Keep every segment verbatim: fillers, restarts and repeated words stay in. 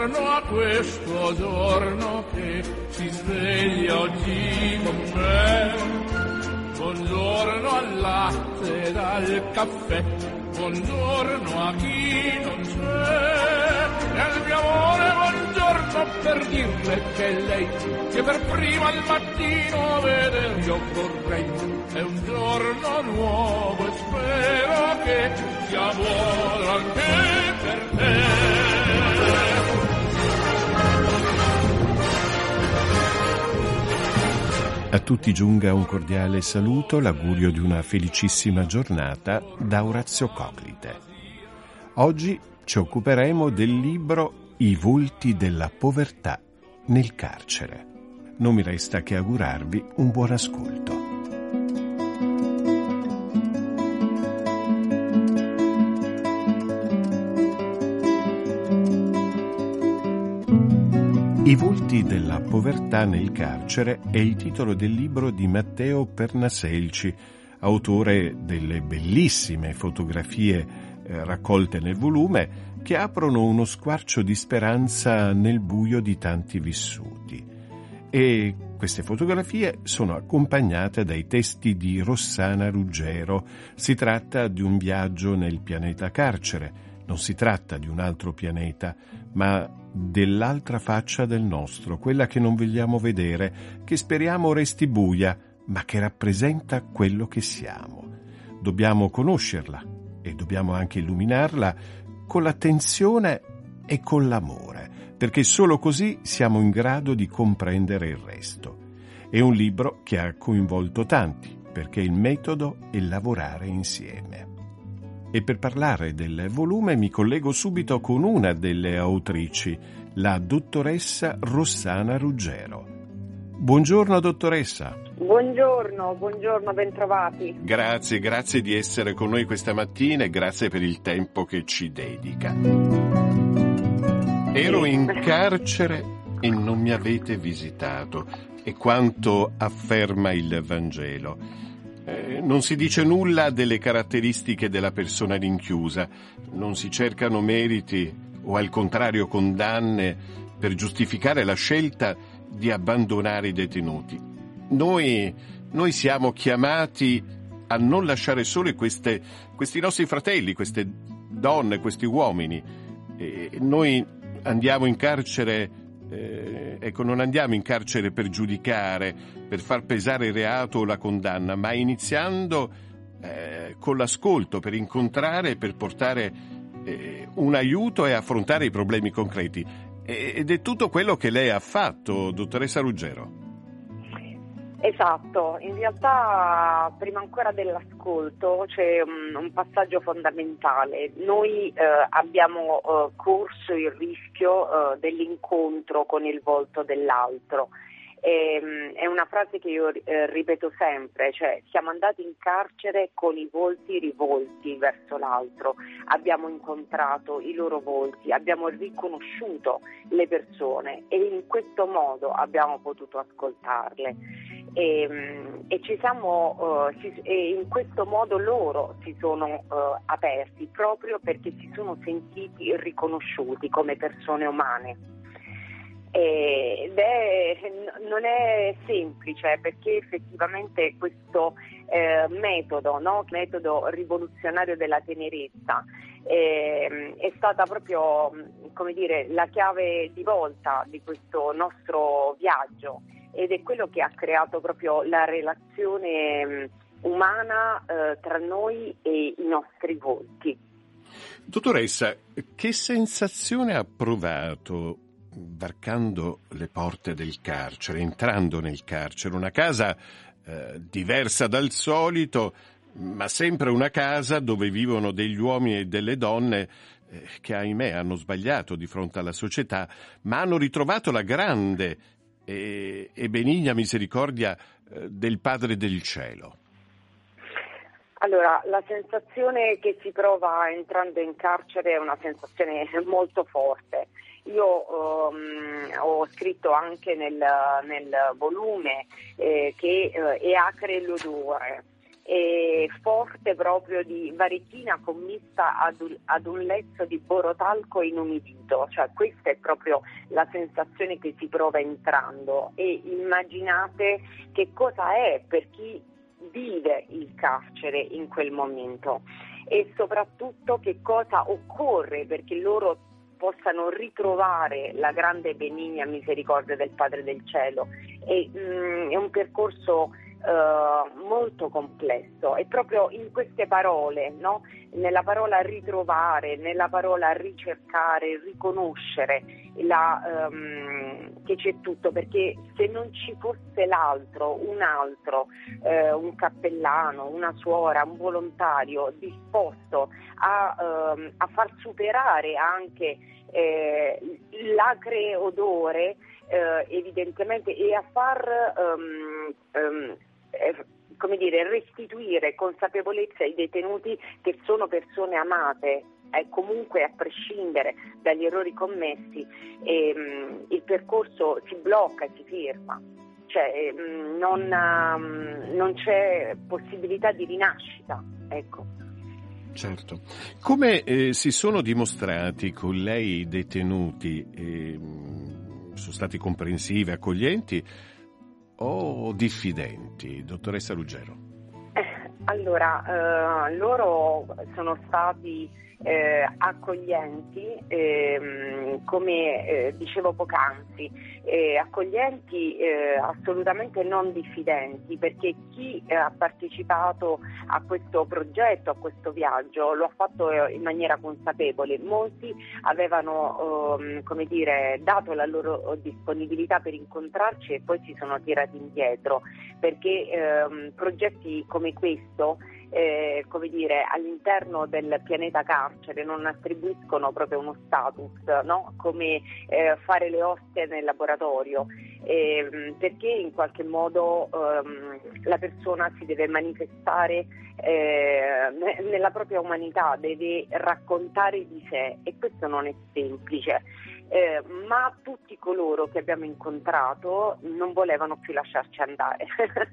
buongiorno a questo giorno che si sveglia oggi con me. Buongiorno al latte ed al caffè, buongiorno a chi non c'è. E al mio amore buongiorno per dirle che lei, che per prima al mattino vedere io vorrei. È un giorno nuovo e spero che sia buono anche per te. A tutti giunga un cordiale saluto, l'augurio di una felicissima giornata da Orazio Coclite. Oggi ci occuperemo del libro I volti della povertà nel carcere. Non mi resta che augurarvi un buon ascolto. I volti della povertà nel carcere è il titolo del libro di Matteo Pernaselci, autore delle bellissime fotografie eh, raccolte nel volume che aprono uno squarcio di speranza nel buio di tanti vissuti. E queste fotografie sono accompagnate dai testi di Rossana Ruggero. Si tratta di un viaggio nel pianeta carcere. Non si tratta di un altro pianeta, ma dell'altra faccia del nostro, quella che non vogliamo vedere, che speriamo resti buia, ma che rappresenta quello che siamo. Dobbiamo conoscerla e dobbiamo anche illuminarla con l'attenzione e con l'amore, perché solo così siamo in grado di comprendere il resto. È un libro che ha coinvolto tanti, perché il metodo è lavorare insieme. E per parlare del volume mi collego subito con una delle autrici, la dottoressa Rossana Ruggero. Buongiorno dottoressa. Buongiorno, buongiorno, bentrovati. Grazie, grazie di essere con noi questa mattina e grazie per il tempo che ci dedica. Ero in carcere e non mi avete visitato, è quanto afferma il Vangelo. Eh, non si dice nulla delle caratteristiche della persona rinchiusa, non si cercano meriti o al contrario condanne per giustificare la scelta di abbandonare i detenuti. Noi, noi siamo chiamati a non lasciare soli queste, questi nostri fratelli, queste donne, questi uomini. E noi andiamo in carcere Eh, ecco, non andiamo in carcere per giudicare, per far pesare il reato o la condanna, ma iniziando eh, con l'ascolto, per incontrare, per portare eh, un aiuto e affrontare i problemi concreti. Ed è tutto quello che lei ha fatto, dottoressa Ruggero. Esatto, in realtà prima ancora dell'ascolto c'è un, un passaggio fondamentale. Noi eh, abbiamo eh, corso il rischio eh, dell'incontro con il volto dell'altro. E, è una frase che io eh, ripeto sempre, cioè siamo andati in carcere con i volti rivolti verso l'altro, abbiamo incontrato i loro volti, abbiamo riconosciuto le persone e in questo modo abbiamo potuto ascoltarle. E, e ci siamo uh, ci, e in questo modo loro si sono uh, aperti proprio perché si sono sentiti riconosciuti come persone umane. Ed è, non è semplice perché effettivamente questo eh, metodo, no? metodo rivoluzionario della tenerezza eh, è stata proprio, come dire, la chiave di volta di questo nostro viaggio ed è quello che ha creato proprio la relazione umana eh, tra noi e i nostri volti. Dottoressa, che sensazione ha provato varcando le porte del carcere, entrando nel carcere, una casa eh, diversa dal solito, ma sempre una casa dove vivono degli uomini e delle donne eh, che ahimè hanno sbagliato di fronte alla società, ma hanno ritrovato la grande e, e benigna misericordia eh, del Padre del Cielo. Allora, la sensazione che si prova entrando in carcere è una sensazione molto forte. Io um, ho scritto anche nel, nel volume eh, che eh, è acre l'odore, e forte proprio di varechina commessa ad un, ad un lezzo di borotalco inumidito, cioè questa è proprio la sensazione che si prova entrando, e immaginate che cosa è per chi vive il carcere in quel momento e soprattutto che cosa occorre perché loro possano ritrovare la grande benigna misericordia del Padre del Cielo. E, mm, è un percorso uh, molto complesso, e proprio in queste parole, no? Nella parola ritrovare, nella parola ricercare, riconoscere la, um, che c'è tutto, perché se non ci fosse l'altro, un altro, eh, un cappellano, una suora, un volontario disposto a, um, a far superare anche eh, l'acre odore, eh, evidentemente, e a far um, um, eh, come dire, restituire consapevolezza ai detenuti che sono persone amate, eh, comunque a prescindere dagli errori commessi, e, um, il percorso si blocca e si ferma, cioè um, non, um, non c'è possibilità di rinascita, ecco. Certo. Come eh, si sono dimostrati con lei i detenuti? Eh, sono stati comprensivi, accoglienti o diffidenti, dottoressa Ruggero? Eh, allora, eh, loro sono stati eh, accoglienti, eh, come eh, dicevo poc'anzi, eh, accoglienti eh, assolutamente non diffidenti, perché chi eh, ha partecipato a questo progetto, a questo viaggio, lo ha fatto eh, in maniera consapevole. Molti avevano eh, come dire, dato la loro disponibilità per incontrarci e poi si sono tirati indietro, perché eh, progetti come questo Eh, come dire, all'interno del pianeta carcere non attribuiscono proprio uno status, no? Come eh, fare le oste nel laboratorio, eh, perché in qualche modo ehm, la persona si deve manifestare eh, nella propria umanità, deve raccontare di sé, e questo non è semplice. Eh, ma tutti coloro che abbiamo incontrato non volevano più lasciarci andare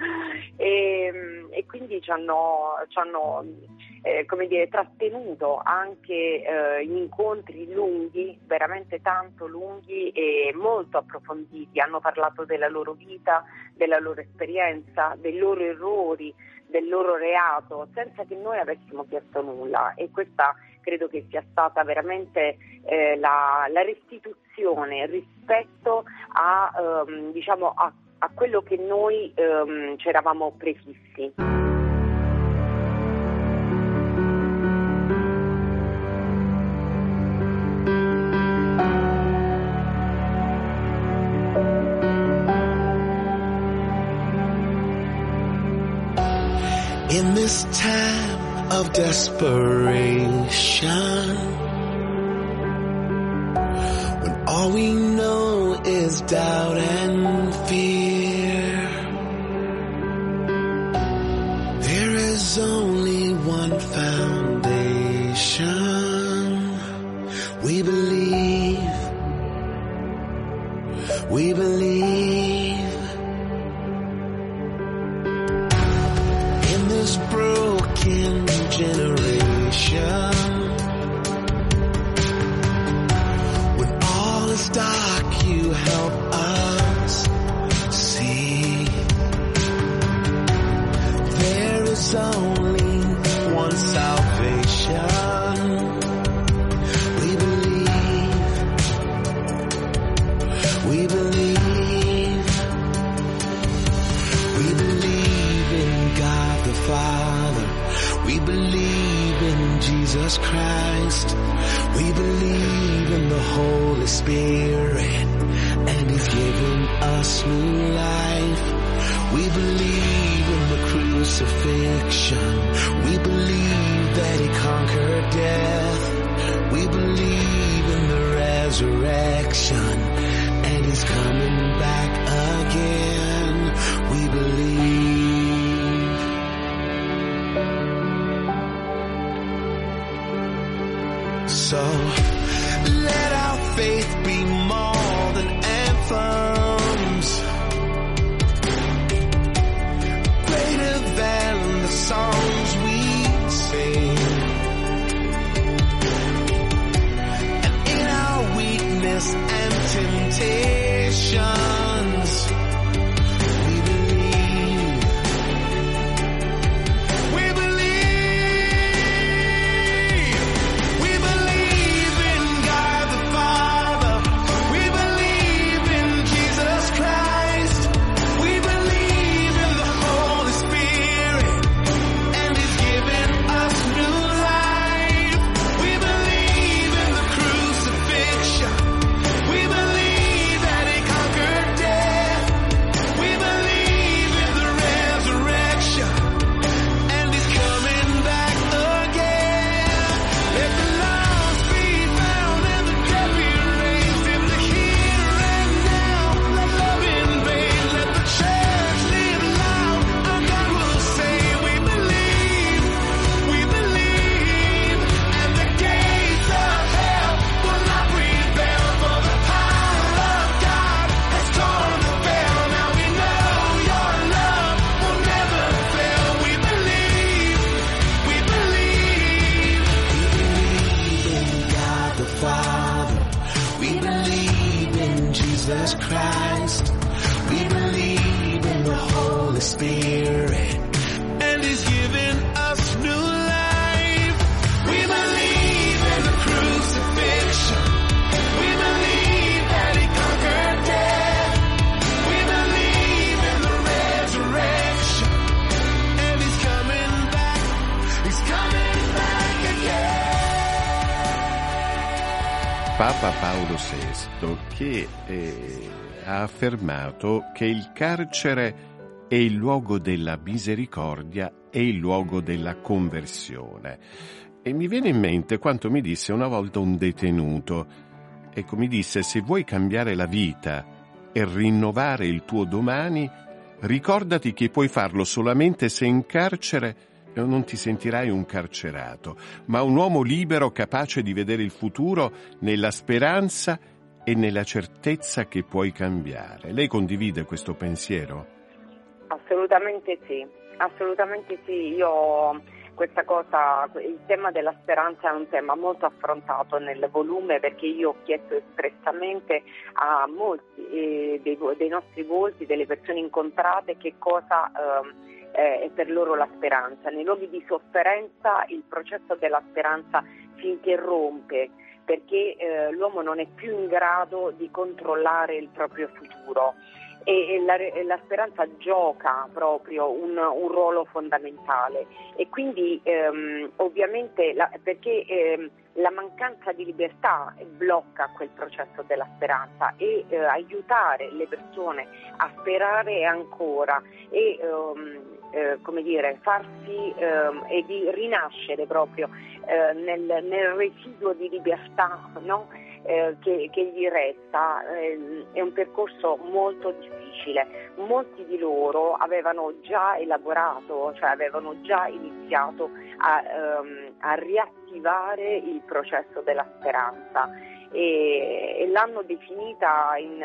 e, e quindi ci hanno, ci hanno eh, come dire, trattenuto anche eh, in incontri lunghi, veramente tanto lunghi e molto approfonditi. Hanno parlato della loro vita, della loro esperienza, dei loro errori, del loro reato, senza che noi avessimo chiesto nulla, e questa credo che sia stata veramente eh, la, la restituzione rispetto a, ehm, diciamo, a, a quello che noi ehm, ci eravamo prefissi. In this time of desperation, when all we know is doubt and fear, there is only one foundation. We believe, we believe. This broken generation, when all is dark, you help us see. There is only one salvation. We believe, we believe, we believe in God the Father, we believe in Jesus Christ, we believe in the Holy Spirit, and He's given us new life. We believe in the crucifixion, we believe that He conquered death, we believe in the resurrection, and He's coming back again. We believe. So let our faith be more than anthems, greater than the song Holy Spirit, and He's given us new life. We believe in the crucifixion. We believe that He conquered death. We believe in the resurrection, and He's coming back. He's coming back again. Papa Paolo sesto, che eh, ha affermato che il carcere è il luogo della misericordia e il luogo della conversione. E mi viene in mente quanto mi disse una volta un detenuto. Ecco, mi disse: se vuoi cambiare la vita e rinnovare il tuo domani, ricordati che puoi farlo solamente se in carcere non ti sentirai un carcerato, ma un uomo libero capace di vedere il futuro nella speranza e nella certezza che puoi cambiare. Lei condivide questo pensiero? Assolutamente sì, assolutamente sì. Io questa cosa, il tema della speranza è un tema molto affrontato nel volume, perché io ho chiesto espressamente a molti eh, dei, dei nostri volti, delle persone incontrate, che cosa eh, è per loro la speranza. Nei luoghi di sofferenza il processo della speranza si interrompe, perché eh, l'uomo non è più in grado di controllare il proprio futuro. E la, la speranza gioca proprio un, un ruolo fondamentale, e quindi ehm, ovviamente la, perché ehm, la mancanza di libertà blocca quel processo della speranza, e eh, aiutare le persone a sperare ancora e ehm, eh, come dire, farsi ehm, e di rinascere proprio eh, nel, nel residuo di libertà, no? Eh, che, che gli resta, eh, è un percorso molto difficile. Molti di loro avevano già elaborato, cioè avevano già iniziato a, ehm, a riattivare il processo della speranza, e, e l'hanno definita in,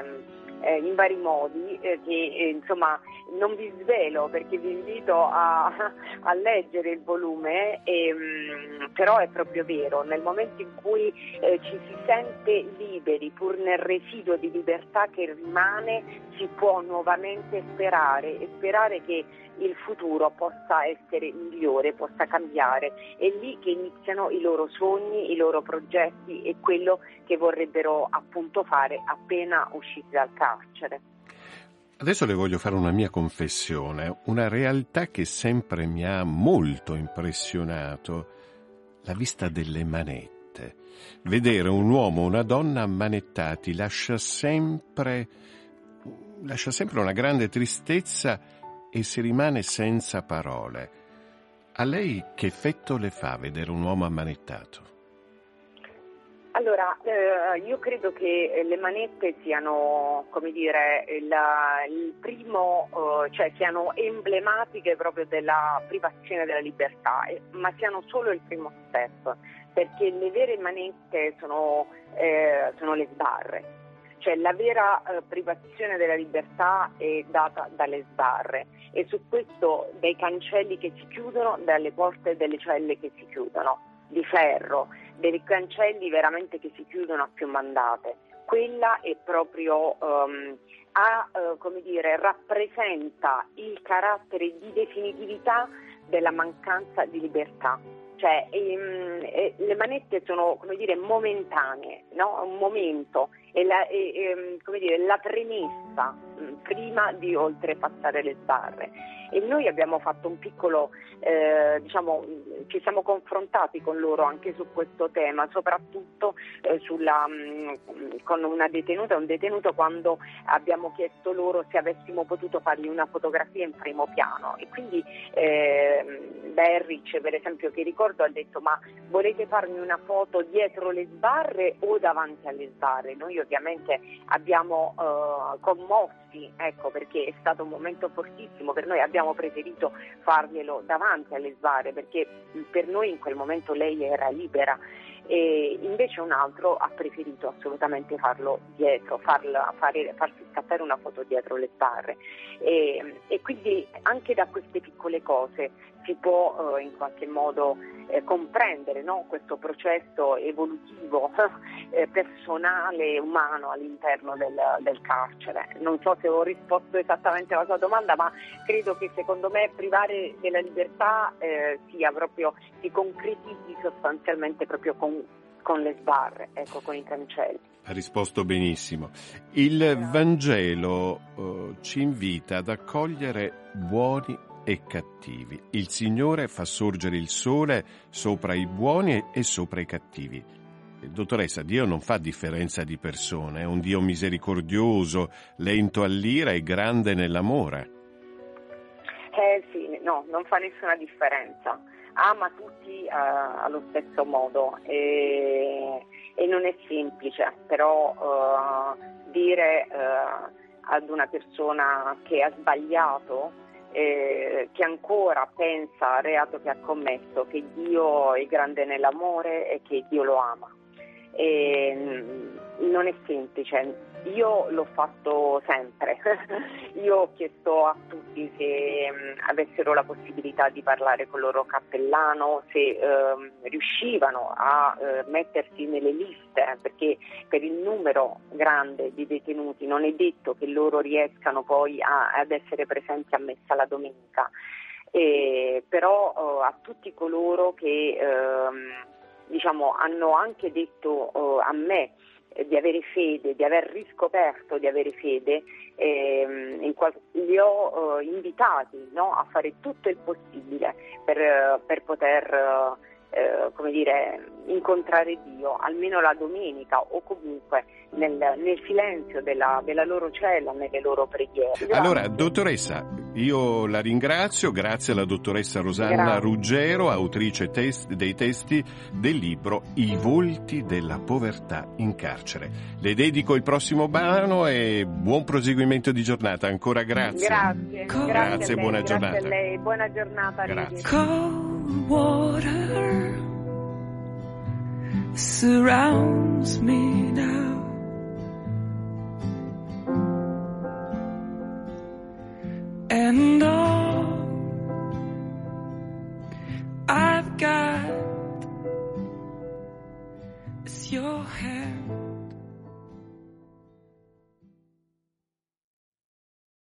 eh, in vari modi, eh, che eh, insomma non vi svelo perché vi invito a, a leggere il volume, e, mh, però è proprio vero, nel momento in cui eh, ci si sente liberi pur nel residuo di libertà che rimane, si può nuovamente sperare, e sperare che il futuro possa essere migliore, possa cambiare. È lì che iniziano i loro sogni, i loro progetti e quello che vorrebbero appunto fare appena usciti dal carcere. Adesso le voglio fare una mia confessione, una realtà che sempre mi ha molto impressionato: la vista delle manette. Vedere un uomo o una donna ammanettati lascia sempre, lascia sempre una grande tristezza, e si rimane senza parole. A lei che effetto le fa vedere un uomo ammanettato? Allora, eh, io credo che le manette siano, come dire, il, il primo, eh, cioè siano emblematiche proprio della privazione della libertà, eh, ma siano solo il primo step, perché le vere manette sono, eh, sono le sbarre. Cioè la vera eh, privazione della libertà è data dalle sbarre, e su questo dai cancelli che si chiudono, dalle porte delle celle che si chiudono, di ferro, dei cancelli veramente che si chiudono a più mandate. Quella è proprio, um, ha, uh, come dire, rappresenta il carattere di definitività della mancanza di libertà. Cioè ehm, eh, le manette sono, come dire, momentanee, no? Un momento, è la, è, è, come dire, la premessa mh, prima di oltrepassare le sbarre. E noi abbiamo fatto un piccolo, eh, diciamo, ci siamo confrontati con loro anche su questo tema, soprattutto eh, sulla, mh, con una detenuta e un detenuto, quando abbiamo chiesto loro se avessimo potuto fargli una fotografia in primo piano. E quindi eh, Berric, per esempio, che ricordo, ha detto: ma volete farmi una foto dietro le sbarre o davanti alle sbarre? Noi ovviamente abbiamo eh, commossi, ecco, perché è stato un momento fortissimo per noi, abbiamo preferito farglielo davanti alle sbarre, perché per noi in quel momento lei era libera. E invece un altro ha preferito assolutamente farlo dietro, farla, fare, farsi scattare una foto dietro le sbarre, e, e quindi anche da queste piccole cose si può eh, in qualche modo eh, comprendere, no? Questo processo evolutivo eh, personale, umano all'interno del, del carcere. Non so se ho risposto esattamente alla sua domanda, ma credo che secondo me privare della libertà eh, sia proprio, si concretizzi sostanzialmente proprio con, con le sbarre, ecco, con i cancelli. Ha risposto benissimo. Il Vangelo eh, ci invita ad accogliere buoni e cattivi. Il Signore fa sorgere il sole sopra i buoni e sopra i cattivi. Dottoressa, Dio non fa differenza di persone, è un Dio misericordioso, lento all'ira e grande nell'amore. Eh sì, no, non fa nessuna differenza. Ama tutti uh, allo stesso modo e, e non è semplice, però uh, dire uh, ad una persona che ha sbagliato, eh, che ancora pensa al reato che ha commesso, che Dio è grande nell'amore e che Dio lo ama. E, mh, non è semplice. Io l'ho fatto sempre, io ho chiesto a tutti se mh, avessero la possibilità di parlare con il loro cappellano, se eh, riuscivano a eh, mettersi nelle liste, perché per il numero grande di detenuti non è detto che loro riescano poi a, ad essere presenti a messa la domenica, e, però eh, a tutti coloro che eh, diciamo hanno anche detto eh, a me di avere fede, di aver riscoperto di avere fede, ehm, in qual- li ho eh, invitati, no, a fare tutto il possibile per, per poter eh, come dire, incontrare Dio, almeno la domenica o comunque nel, nel silenzio della, della loro cella, nelle loro preghiere. Allora, dottoressa, io la ringrazio, grazie alla dottoressa Rosanna Grazie. Ruggero, autrice test, dei testi del libro I volti della povertà in carcere. Le dedico il prossimo brano e buon proseguimento di giornata, ancora grazie. Grazie, Grazie, grazie a lei, buona grazie giornata. a lei, buona giornata. Grazie. Cold water surrounds me now, and